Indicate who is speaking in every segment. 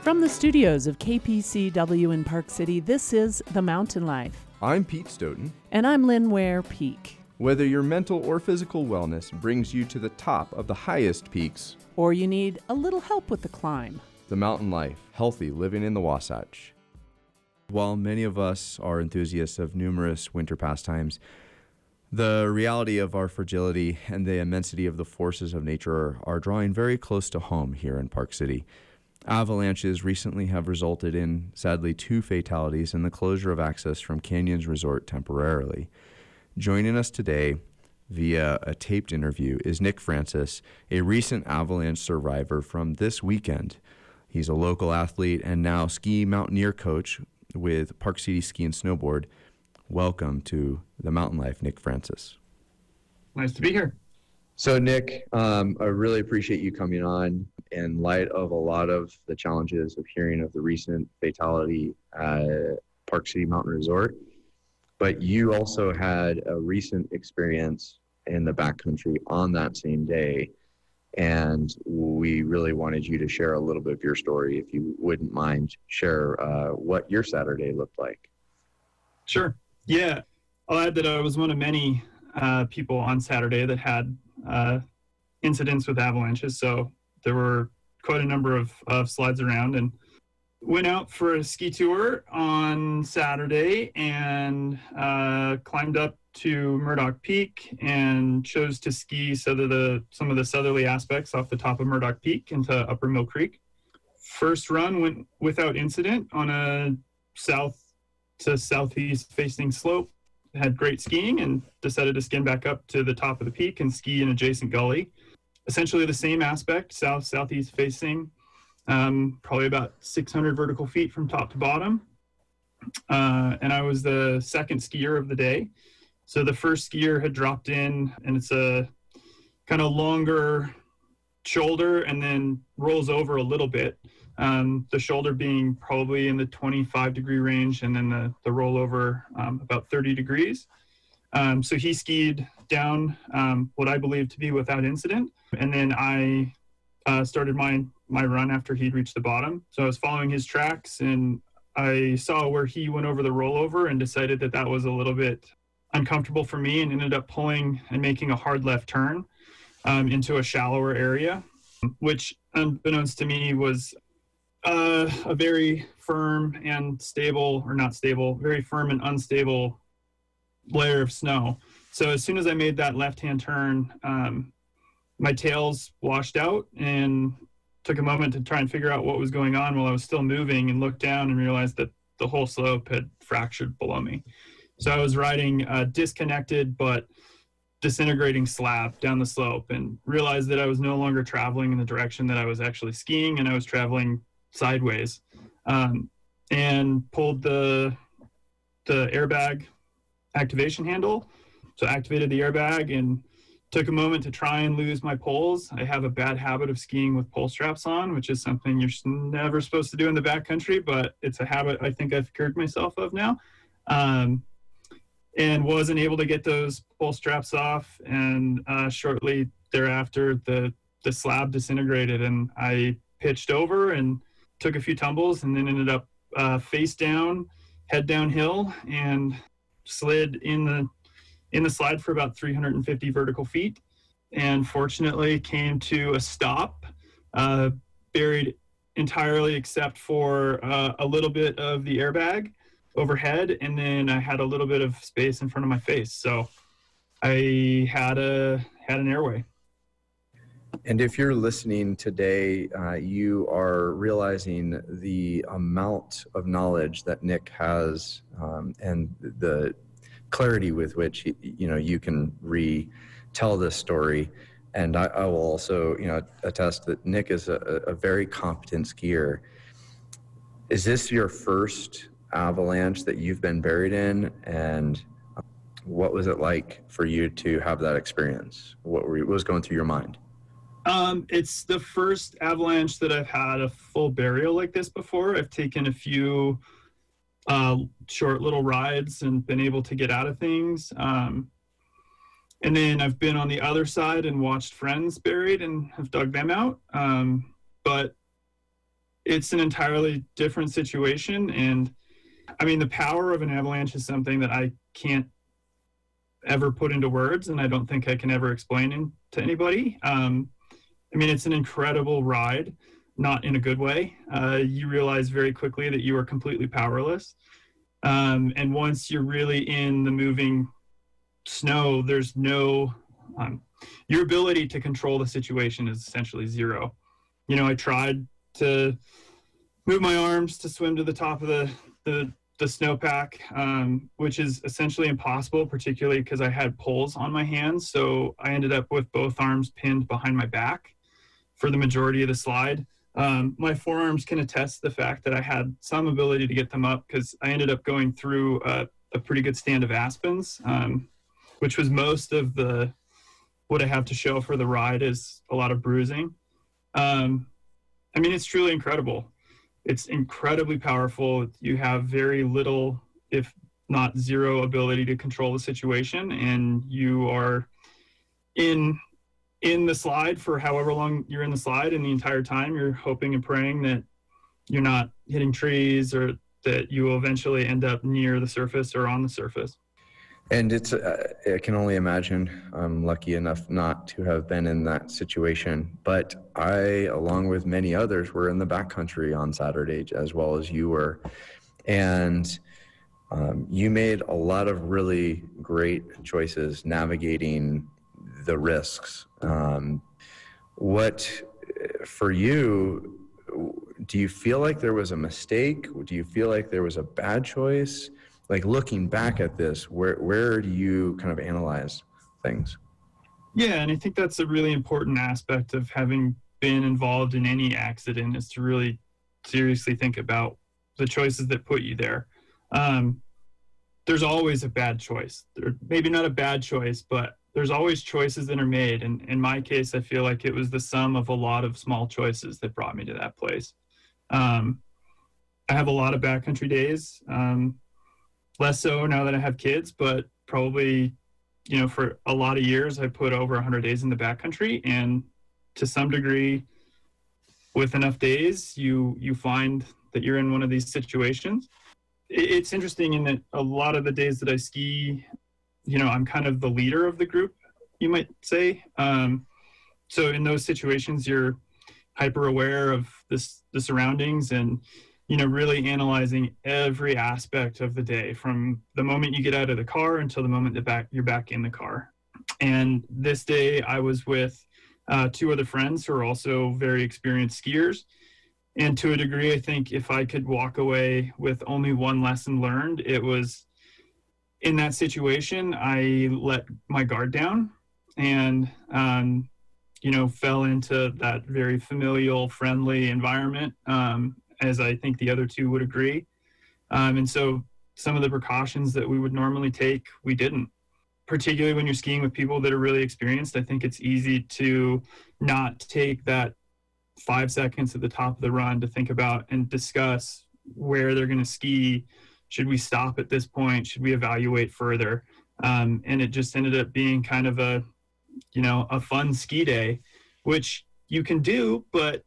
Speaker 1: From the studios of KPCW in Park City, this is The Mountain Life.
Speaker 2: I'm Pete Stoughton.
Speaker 1: And I'm Lynn Ware Peak.
Speaker 2: Whether your mental or physical wellness brings you to the top of the highest peaks,
Speaker 1: or you need a little help with the climb,
Speaker 2: The Mountain Life, healthy living in the Wasatch. While many of us are enthusiasts of numerous winter pastimes, the reality of our fragility and the immensity of the forces of nature are drawing very close to home here in Park City. Avalanches recently have resulted in, sadly, 2 fatalities and the closure of access from Canyons Resort temporarily. Joining us today via a taped interview is Nick Francis, a recent avalanche survivor from this weekend. He's a local athlete and now ski mountaineer coach with Park City Ski and Snowboard. Welcome to The Mountain Life, Nick Francis.
Speaker 3: Nice to be here.
Speaker 2: So, Nick, I really appreciate you coming on in light of a lot of the challenges of hearing of the recent fatality at Park City Mountain Resort. But you also had a recent experience in the backcountry on that same day. And we really wanted you to share a little bit of your story, if you wouldn't mind, share what your Saturday looked like.
Speaker 3: Sure. Yeah. I'll add that I was one of many people on Saturday that had incidents with avalanches. So there were quite a number of slides around, and went out for a ski tour on Saturday and climbed up to Murdoch Peak and chose to ski some of the southerly aspects off the top of Murdoch Peak into Upper Mill Creek. First run went without incident on a south to southeast facing slope. Had great skiing and decided to skin back up to the top of the peak and ski an adjacent gully. Essentially the same aspect, southeast facing, probably about 600 vertical feet from top to bottom. And I was the second skier of the day. So the first skier had dropped in, and it's a kind of longer shoulder and then rolls over a little bit. The shoulder being probably in the 25-degree range, and then the rollover about 30 degrees. So he skied down what I believe to be without incident. And then I started my run after he'd reached the bottom. So I was following his tracks, and I saw where he went over the rollover and decided that was a little bit uncomfortable for me, and ended up pulling and making a hard left turn into a shallower area, which unbeknownst to me was a very firm and stable, or not stable, very firm and unstable layer of snow. So as soon as I made that left-hand turn, my tails washed out, and took a moment to try and figure out what was going on while I was still moving, and looked down and realized that the whole slope had fractured below me. So I was riding a disconnected but disintegrating slab down the slope, and realized that I was no longer traveling in the direction that I was actually skiing, and I was traveling sideways, and pulled the airbag activation handle. So activated the airbag and took a moment to try and lose my poles. I have a bad habit of skiing with pole straps on, which is something you're never supposed to do in the backcountry, but it's a habit I think I've cured myself of now. And wasn't able to get those pole straps off, and shortly thereafter the slab disintegrated, and I pitched over and took a few tumbles, and then ended up face down, head downhill, and slid in the slide for about 350 vertical feet, and fortunately came to a stop, buried entirely except for a little bit of the airbag overhead, and then I had a little bit of space in front of my face. So I had an airway.
Speaker 2: And if you're listening today, you are realizing the amount of knowledge that Nick has, and the clarity with which you can retell this story. And I will also attest that Nick is a very competent skier. Is this your first avalanche that you've been buried in, and what was it like for you to have that experience? What was going through your mind?
Speaker 3: It's the first avalanche that I've had a full burial like this before. I've taken a few short little rides and been able to get out of things. And then I've been on the other side and watched friends buried and have dug them out. But it's an entirely different situation. And I mean, the power of an avalanche is something that I can't ever put into words, and I don't think I can ever explain to anybody. I mean, it's an incredible ride, not in a good way. You realize very quickly that you are completely powerless. And once you're really in the moving snow, there's no, your ability to control the situation is essentially zero. You know, I tried to move my arms to swim to the top of the snowpack, which is essentially impossible, particularly because I had poles on my hands. So I ended up with both arms pinned behind my back for the majority of the slide. My forearms can attest to the fact that I had some ability to get them up because I ended up going through a pretty good stand of aspens, which was most of what I have to show for the ride is a lot of bruising. I mean, it's truly incredible. It's incredibly powerful. You have very little, if not zero, ability to control the situation, and you are in the slide for however long you're in the slide, and the entire time you're hoping and praying that you're not hitting trees or that you will eventually end up near the surface or on the surface.
Speaker 2: And I can only imagine. I'm lucky enough not to have been in that situation, but I, along with many others, were in the backcountry on Saturday as well as you were. And you made a lot of really great choices navigating the risks. What, for you, do you feel like there was a mistake? Do you feel like there was a bad choice? Like, looking back at this, where do you kind of analyze things?
Speaker 3: Yeah, and I think that's a really important aspect of having been involved in any accident, is to really seriously think about the choices that put you there. There's always a bad choice. Maybe not a bad choice, but there's always choices that are made. And in my case, I feel like it was the sum of a lot of small choices that brought me to that place. I have a lot of backcountry days. Less so now that I have kids, but probably, you know, for a lot of years, I put over 100 days in the backcountry, and to some degree, with enough days, you find that you're in one of these situations. It's interesting in that a lot of the days that I ski, you know, I'm kind of the leader of the group, you might say. So in those situations, you're hyper aware of the surroundings, and you know, really analyzing every aspect of the day from the moment you get out of the car until the moment you're back in the car. And this day I was with two other friends who are also very experienced skiers. And to a degree, I think if I could walk away with only one lesson learned, it was in that situation, I let my guard down and, you know, fell into that very familial, friendly environment. As I think the other two would agree. And so some of the precautions that we would normally take, we didn't. Particularly when you're skiing with people that are really experienced, I think it's easy to not take that 5 seconds at the top of the run to think about and discuss where they're going to ski. Should we stop at this point? Should we evaluate further? And it just ended up being kind of a fun ski day, which you can do, but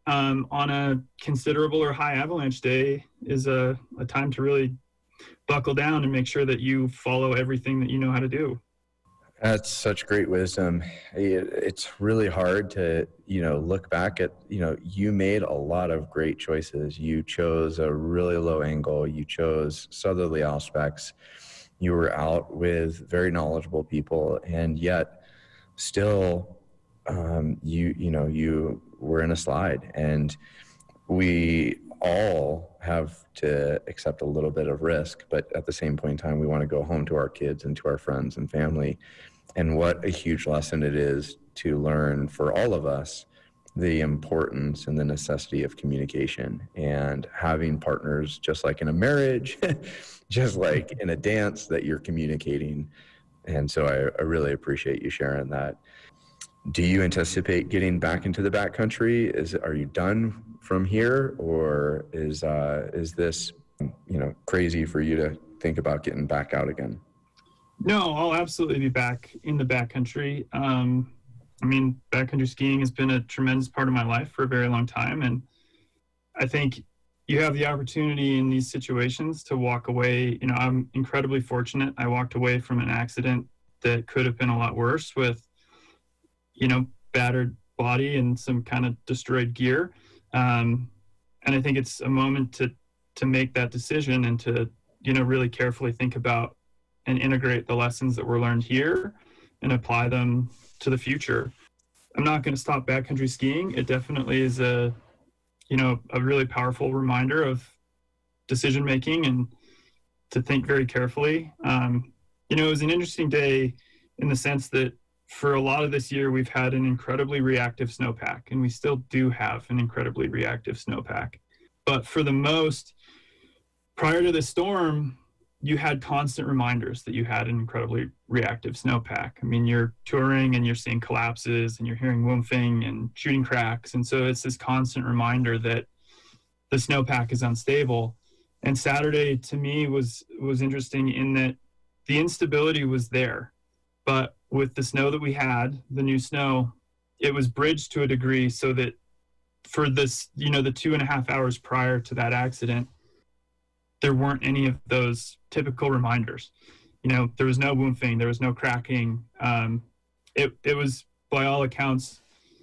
Speaker 3: on a considerable or high avalanche day is a time to really buckle down and make sure that you follow everything that you know how to do.
Speaker 2: That's such great wisdom. It's really hard to, you know, look back at, you know, you made a lot of great choices. You chose a really low angle. You chose southerly aspects. You were out with very knowledgeable people, and yet still you were in a slide, and we all have to accept a little bit of risk, but at the same point in time, we want to go home to our kids and to our friends and family. And what a huge lesson it is to learn for all of us the importance and the necessity of communication, and having partners, just like in a marriage, just like in a dance, that you're communicating. And so I really appreciate you sharing that. Do you anticipate getting back into the backcountry? Are you done from here, or is this, you know, crazy for you to think about getting back out again?
Speaker 3: No, I'll absolutely be back in the backcountry. I mean, backcountry skiing has been a tremendous part of my life for a very long time, and I think you have the opportunity in these situations to walk away. I'm incredibly fortunate. I walked away from an accident that could have been a lot worse with, battered body and some kind of destroyed gear. And I think it's a moment to make that decision and to, really carefully think about and integrate the lessons that were learned here and apply them to the future. I'm not going to stop backcountry skiing. It definitely is a really powerful reminder of decision making and to think very carefully. It was an interesting day in the sense that for a lot of this year, we've had an incredibly reactive snowpack, and we still do have an incredibly reactive snowpack. But for the most, prior to the storm, you had constant reminders that you had an incredibly reactive snowpack. I mean, you're touring and you're seeing collapses and you're hearing woofing and shooting cracks. And so it's this constant reminder that the snowpack is unstable. And Saturday to me was interesting in that the instability was there, but with the snow that we had, the new snow, it was bridged to a degree so that for this, the 2.5 hours prior to that accident, there weren't any of those typical reminders. There was no woofing, there was no cracking. It was, by all accounts,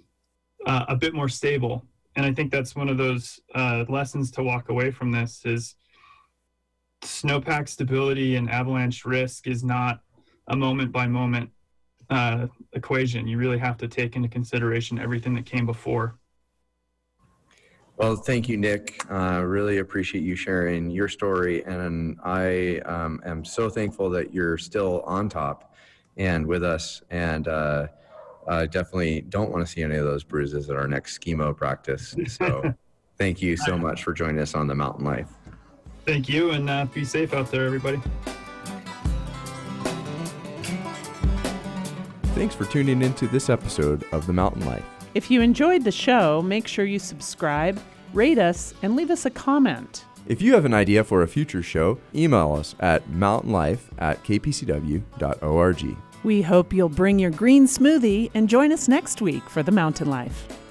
Speaker 3: a bit more stable. And I think that's one of those lessons to walk away from this is snowpack stability and avalanche risk is not a moment-by-moment equation. You really have to take into consideration everything that came before.
Speaker 2: Well, thank you, Nick. Really appreciate you sharing your story, and I am so thankful that you're still on top and with us, and I definitely don't want to see any of those bruises at our next skimo practice. So thank you so much for joining us on The Mountain Life.
Speaker 3: Thank you, and be safe out there, everybody.
Speaker 2: Thanks for tuning into this episode of The Mountain Life.
Speaker 1: If you enjoyed the show, make sure you subscribe, rate us, and leave us a comment.
Speaker 2: If you have an idea for a future show, email us at mountainlife@kpcw.org.
Speaker 1: We hope you'll bring your green smoothie and join us next week for The Mountain Life.